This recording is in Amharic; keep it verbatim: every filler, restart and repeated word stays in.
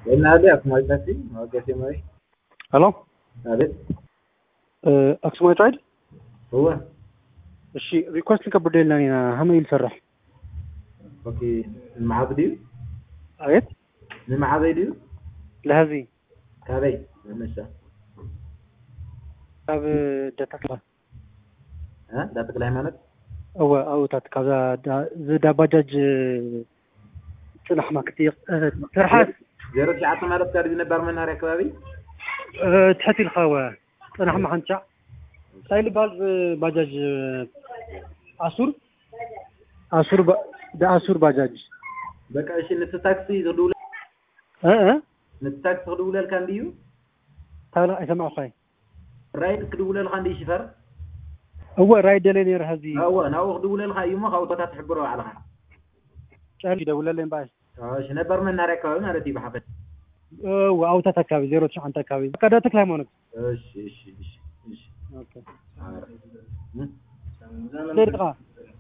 قلنا هذه أكمل تاسي ما قاسي ماي الو هذا اكسمايت رايد هو እሺ ሪኩዌስት ከበደልኝ ሀመ ይልፈራህ ኦኬ المعابدي አየት المعابدي ለሀዚ كابي مشى ካብ ደተክላ ها داتك ሃይማኖት او او تاتكازا زدا باجاج صلاح ما كتير فرحات زيرو تسعة ማለት ጋር ነበር መናሪያ አካባቢ تحت الخوا صلاح ما حنچا سايل باز باجاج اسور اسور ده اسور باجاج በቃ እሺ ለታክሲ ዝዱለ እ እ ለታክሲ ዝዱለ ካንዲዩ ታላ አይሰማው خاي رايد كدوله لخاندي شفر هو رايد لي هذه هو انا دوله لخاي ما خاوتا تحبروا على خا قال لي دوله لي باش اش نبر من ناري كاوي مالتي بحفت او او تتكابي صفر تسعة انت كابي كذا تكلم هونك ايش ايش ايش اوكي اه